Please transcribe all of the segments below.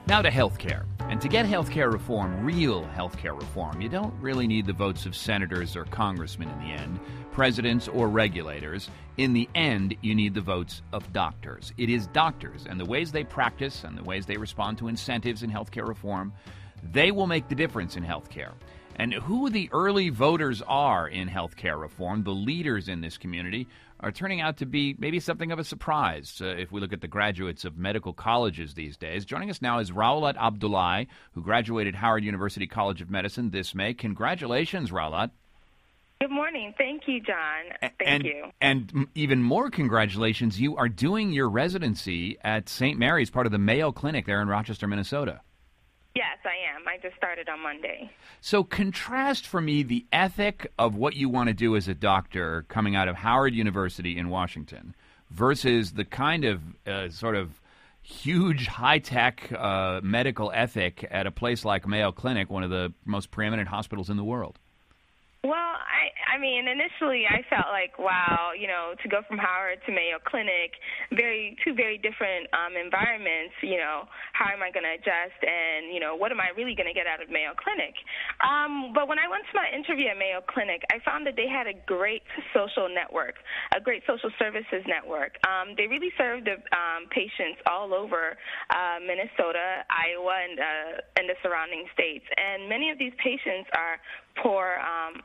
Now to healthcare. And to get healthcare reform, real healthcare reform, you don't really need the votes of senators or congressmen in the end, presidents or regulators. In the end, you need the votes of doctors. It is doctors and the ways they practice and the ways they respond to incentives in healthcare reform, they will make the difference in healthcare. And who the early voters are in healthcare reform, the leaders in this community, are turning out to be maybe something of a surprise if we look at the graduates of medical colleges these days. Joining us now is Rawlat Abdullahi, who graduated Howard University College of Medicine this May. Congratulations, Rawlat. Good morning. Thank you, John. Thank you. And even more congratulations, you are doing your residency at St. Mary's, part of the Mayo Clinic there in Rochester, Minnesota. Yes, I am. I just started on Monday. So contrast for me the ethic of what you want to do as a doctor coming out of Howard University in Washington versus the kind of sort of huge high-tech medical ethic at a place like Mayo Clinic, one of the most preeminent hospitals in the world. Well, I mean, initially I felt like, wow, to go from Howard to Mayo Clinic, two very different environments, how am I going to adjust and, what am I really going to get out of Mayo Clinic? But when I went to my interview at Mayo Clinic, I found that they had a great social network, a great social services network. They really served the patients all over Minnesota, Iowa, and the surrounding states. And many of these patients are poor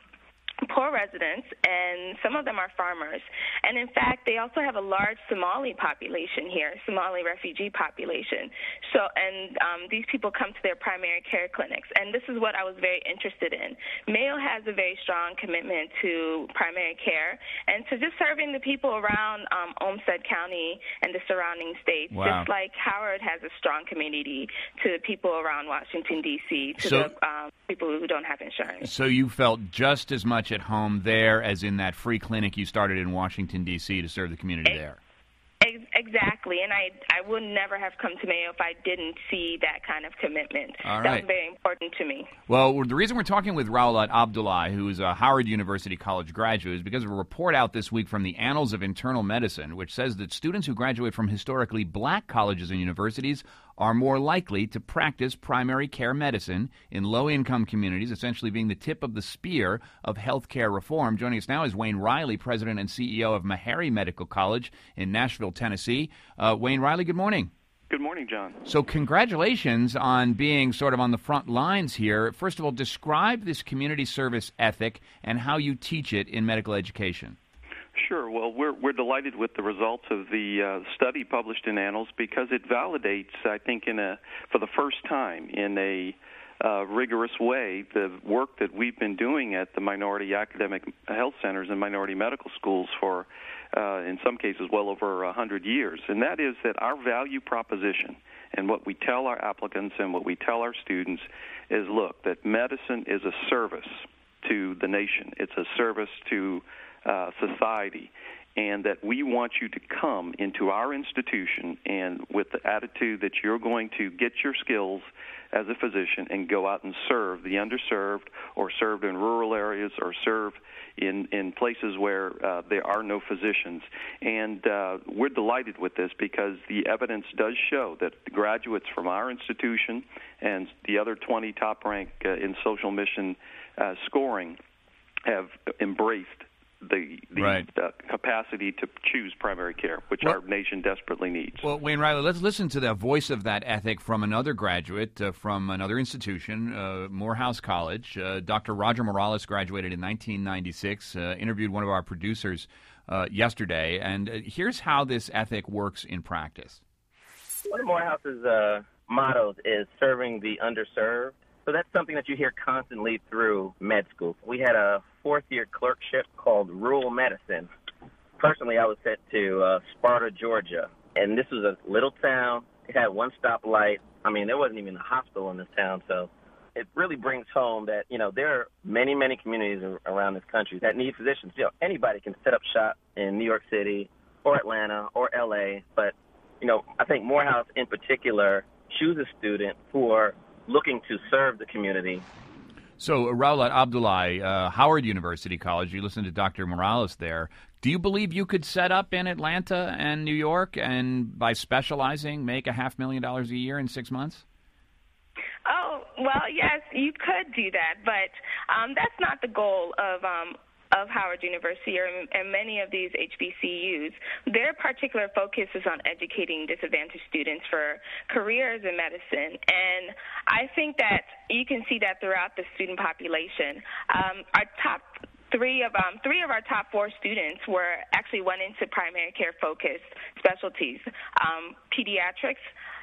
residents, and some of them are farmers. And in fact, they also have a large Somali population here, Somali refugee population. These people come to their primary care clinics, and this is what I was very interested in. Mayo has a very strong commitment to primary care and to just serving the people around Olmsted County and the surrounding states, wow. Just like Howard has a strong community to the people around Washington, D.C., to the people who don't have insurance. So you felt just as much at home there as in that free clinic you started in Washington, D.C. to serve the community there. Exactly, and I would never have come to Mayo if I didn't see that kind of commitment. All right. That was very important to me. Well, the reason we're talking with Rawlat Abdullahi, who is a Howard University College graduate, is because of a report out this week from the Annals of Internal Medicine, which says that students who graduate from historically black colleges and universities are more likely to practice primary care medicine in low-income communities, essentially being the tip of the spear of healthcare reform. Joining us now is Wayne Riley, president and CEO of Meharry Medical College in Nashville, Tennessee. Wayne Riley, good morning. Good morning, John. So congratulations on being sort of on the front lines here. First of all, describe this community service ethic and how you teach it in medical education. Sure. Well, we're delighted with the results of the study published in Annals because it validates, I think, for the first time in a rigorous way, the work that we've been doing at the minority academic health centers and minority medical schools for, in some cases, well over 100 years. And that is that our value proposition and what we tell our applicants and what we tell our students is, look, that medicine is a service to the nation. It's a service to society, and that we want you to come into our institution and with the attitude that you're going to get your skills as a physician and go out and serve the underserved or serve in rural areas or serve in places where there are no physicians. And we're delighted with this because the evidence does show that the graduates from our institution and the other 20 top rank in social mission scoring have embraced the capacity to choose primary care, which our nation desperately needs. Well, Wayne Riley, let's listen to the voice of that ethic from another graduate from another institution, Morehouse College. Dr. Roger Morales graduated in 1996, interviewed one of our producers yesterday, and here's how this ethic works in practice. One of Morehouse's mottos is serving the underserved. So that's something that you hear constantly through med school. We had a fourth-year clerkship called Rural Medicine. Personally, I was sent to Sparta, Georgia, and this was a little town. It had one stoplight. I mean, there wasn't even a hospital in this town, so it really brings home that, there are many, many communities around this country that need physicians. Anybody can set up shop in New York City or Atlanta or L.A., but, I think Morehouse in particular chooses students who are looking to serve the community. So, Rawlat Abdullahi, Howard University College, you listened to Dr. Morales there. Do you believe you could set up in Atlanta and New York and, by specializing, make $500,000 a year in 6 months? Well, yes, you could do that, but that's not the goal of Howard University and many of these HBCUs. Their particular focus is on educating disadvantaged students for careers in medicine, and I think that you can see that throughout the student population. Our top three of our top four students went into primary care focused specialties, pediatrics,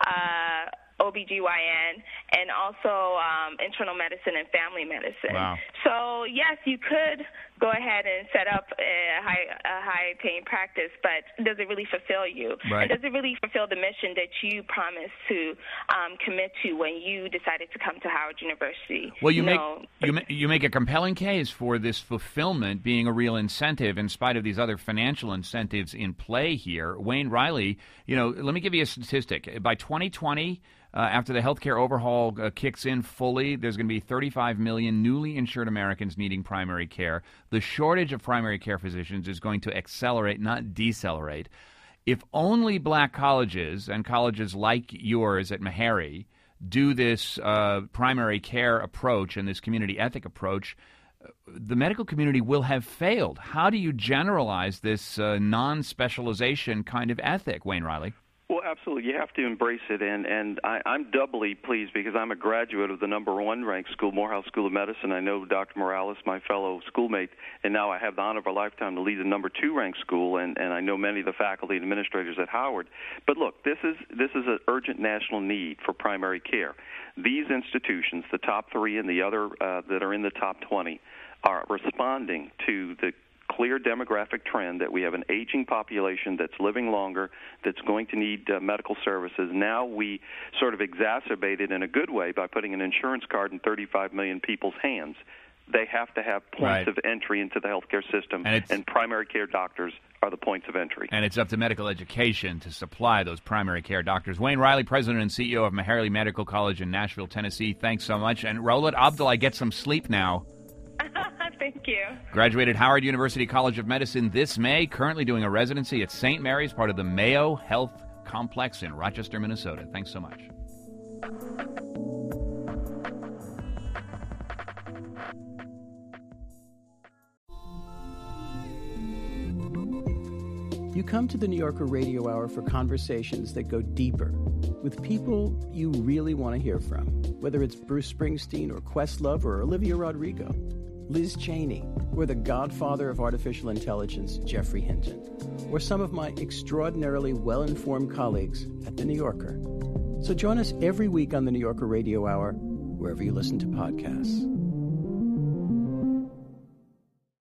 OBGYN, and also internal medicine and family medicine. Wow. So, yes, you could go ahead and set up a high-paying practice, but does it really fulfill you? Right. And does it really fulfill the mission that you promised to commit to when you decided to come to Howard University? Well, you make a compelling case for this fulfillment being a real incentive in spite of these other financial incentives in play here. Wayne Riley, let me give you a statistic. By 2020, after the healthcare overhaul kicks in fully, there's going to be 35 million newly insured Americans needing primary care. The shortage of primary care physicians is going to accelerate, not decelerate. If only black colleges and colleges like yours at Meharry do this primary care approach and this community ethic approach, the medical community will have failed. How do you generalize this non-specialization kind of ethic, Wayne Riley? Well, absolutely. You have to embrace it, and I'm doubly pleased because I'm a graduate of the #1 ranked school, Morehouse School of Medicine. I know Dr. Morales, my fellow schoolmate, and now I have the honor of a lifetime to lead the #2 ranked school, and I know many of the faculty and administrators at Howard. But look, this is an urgent national need for primary care. These institutions, the top 3 and the other that are in the top 20, are responding to the clear demographic trend that we have an aging population that's living longer, that's going to need medical services. Now we sort of exacerbate it in a good way by putting an insurance card in 35 million people's hands. They have to have points of entry into the healthcare system, and primary care doctors are the points of entry. And it's up to medical education to supply those primary care doctors. Wayne Riley, President and CEO of Meharry Medical College in Nashville, Tennessee, thanks so much. And Rowlett Abdullah, get some sleep now. Thank you. Graduated Howard University College of Medicine this May, currently doing a residency at St. Mary's, part of the Mayo Health Complex in Rochester, Minnesota. Thanks so much. You come to the New Yorker Radio Hour for conversations that go deeper with people you really want to hear from, whether it's Bruce Springsteen or Questlove or Olivia Rodrigo, Liz Cheney, or the godfather of artificial intelligence, Geoffrey Hinton, or some of my extraordinarily well-informed colleagues at The New Yorker. So join us every week on the New Yorker Radio Hour, wherever you listen to podcasts.